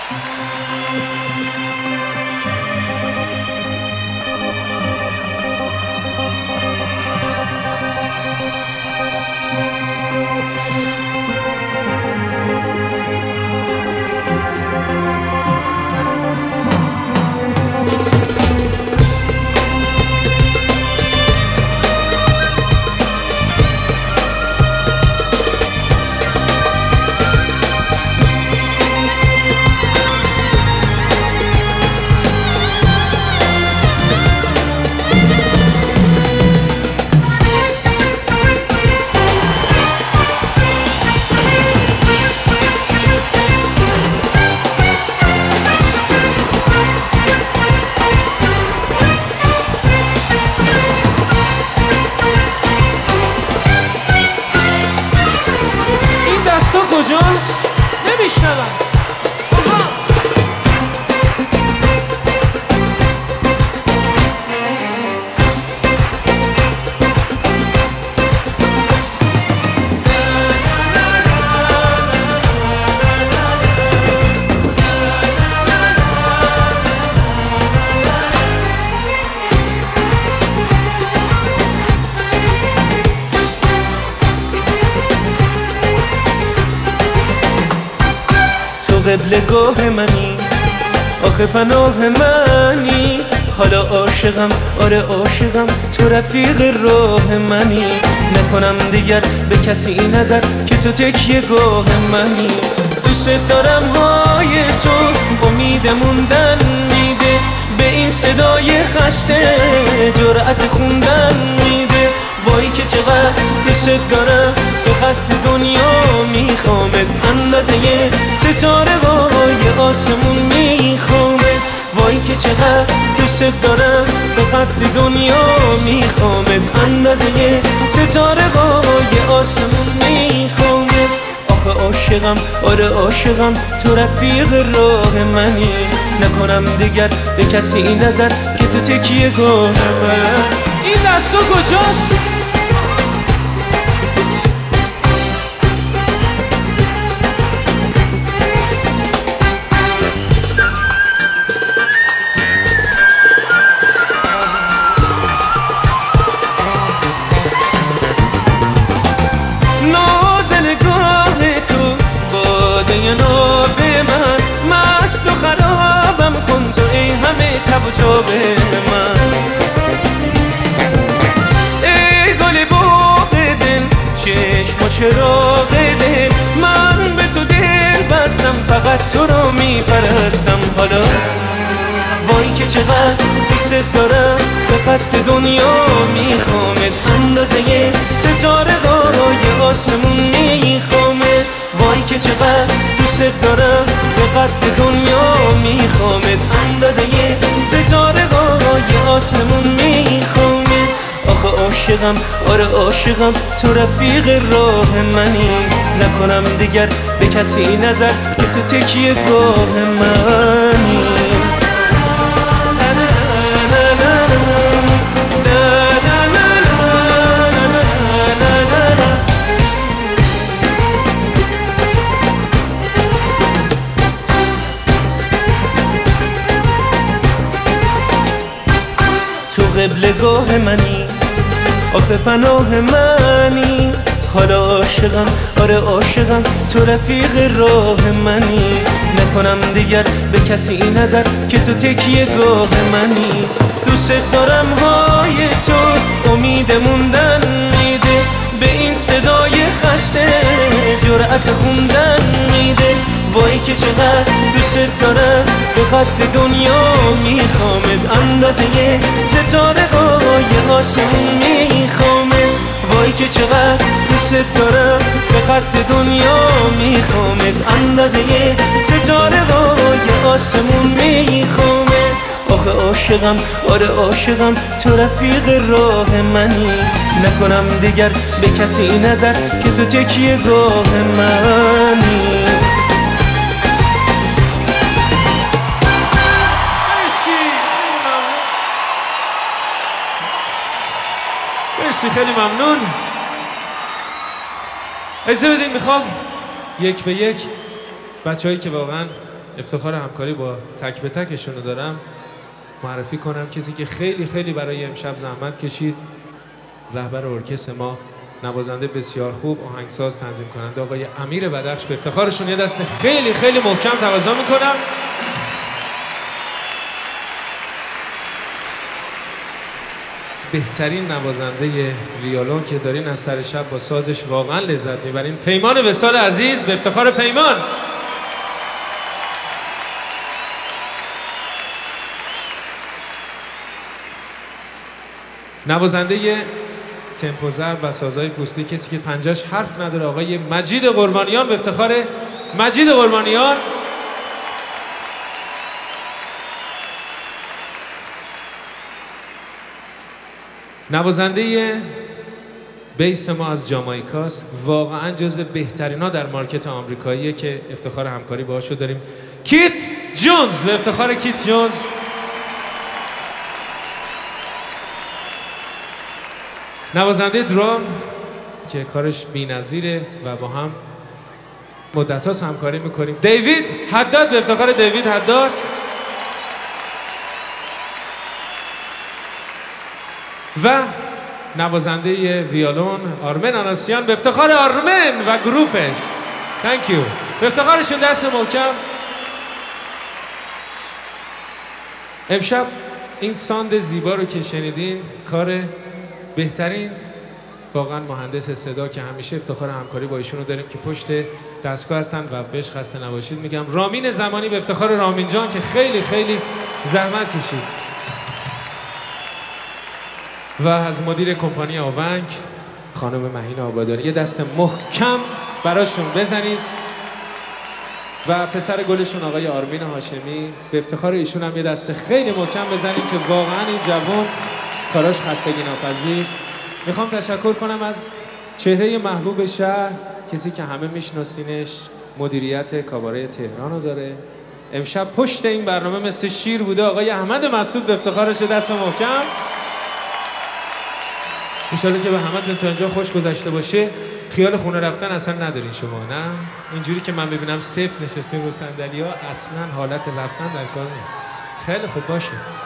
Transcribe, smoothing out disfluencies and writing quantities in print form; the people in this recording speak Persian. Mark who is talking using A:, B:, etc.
A: کجاست؟ نمیشنوم.
B: قبلگاه منی، آخه پناه منی، حالا عاشقم، آره عاشقم، تو رفیق راه منی. نکنم دیگر به کسی نظر که تو تکیه گاه منی. دوست دارم های تو امید موندن میده، به این صدای خسته جرأت خوندن میده. وای که چقدر دوست دارم، به قد دنیا میخوامت، اندازه ستاره های آسمون میخوامت. وای که چقدر دوست دارم، به قد دنیا میخوامت، اندازه ستاره های آسمون میخوامت. آخه عاشقم، آره عاشقم، تو رفیق راه منی. نکنم دیگر به کسی نظر که تو تکیه گاه من.
A: این دستو کجاست؟
B: ناب من مست و خرابم کن تو، ای همه تب و تاب من. ای گل باغ دل، چشم و چراغ دل، من به تو دل بستم، فقط تو رو میپرستم. حالا وای که چقدر دوست دارم، به قد دنیا میخوامت، اندازه ستاره های آسمون میخوامت. وای که چقدر دوست دارم، به قد دنیا میخوامت، اندازه ستاره های آسمون میخوامت. آخه عاشقم، آره عاشقم، تو رفیق راه منی. نکنم دیگر به کسی نظر که تو تکیه گاه منی. تو قبلگاه منی، آخه پناه منی، حالا عاشقم، آره عاشقم، تو رفیق راه منی. نکنم دیگر به کسی نظر که تو تکیه گاه منی. دوست دارم های تو امید موندن میده، به این صدای خسته جرأت خوندن میده. وای که چقدر دوست دارم، به قد دنیا میخوامت، اندازه ستاره های آسمون میخوامت. وای که چقدر دوست دارم، به قد دنیا میخوامت، اندازه ستاره های آسمون میخوامت. آخه عاشقم، آره عاشقم، تو رفیق راه منی. نکنم دیگر به کسی نظر که تو تکیه گاه منی.
A: مرسی، خیلی ممنون. اجازه بدین میخوام یک به یک بچه‌هایی که واقعا افتخار همکاری با تک به تکشون رو دارم معرفی کنم کسی که خیلی خیلی برای امشب زحمت کشید، رهبر ارکستر ما، نوازنده بسیار خوب، آهنگساز، تنظیم کننده آقای امیر بدخش. به افتخارشون یه دست خیلی خیلی محکم تقاضا میکنم. بهترین نوازنده ویولون که دارین از سر شب با سازش واقعا لذت میبرین، پیمان وصال عزیز. به افتخار پیمان. نوازنده تمپو ضرب و سازهای پوستی، کسی که پنجاش حرف نداره، آقای مجید قربانیان. به افتخار مجید قربانیان. نوازنده بیس ما از جامائیکاست، واقعا جزو بهترینا در مارکت آمریکاییه که افتخار همکاری باهاشو داریم، کیت جونز. به افتخار کیت جونز. نوازنده درام که کارش بی‌نظیره و با هم مدت هاست همکاری میکنیم، دیوید حداد. به افتخار دیوید حداد. و نوازنده ویولون آرمن آناسیان. به افتخار آرمن و گروپش. تانک یو. به افتخارشون دست محکم. امشب این ساند زیبا رو که شنیدین کار بهترین واقعا مهندس صدا که همیشه افتخار همکاری با ایشون رو داریم که پشت دستگاه هستن و بهش خسته نباشید میگم، رامین زمانی. به افتخار رامین جان که خیلی خیلی زحمت کشید. و از مدیر کمپانی آونگ خانم مهین آبادانی یه دست محکم براشون بزنید. و پسر گلشون آقای آرمین هاشمی، به افتخار ایشون هم یه دست خیلی محکم بزنید که واقعا این جوان کاراش خستگی ناپذیر. میخوام تشکر کنم از چهره محبوب شهر، کسی که همه میشناسینش، مدیریت کاباره تهران رو داره. امشب پشت این برنامه مثل شیر بوده آقای احمد مسعود. به افتخارش دست محکم. انشالله که به همتون تا اینجا خوش گذشته باشه. خیال خونه رفتن اصلا ندارین شما، نه؟ اینجوری که من ببینم صفر نشستین رو صندلی‌ها، اصلا حالت رفتن در کار نیست. خیلی خوب باشه.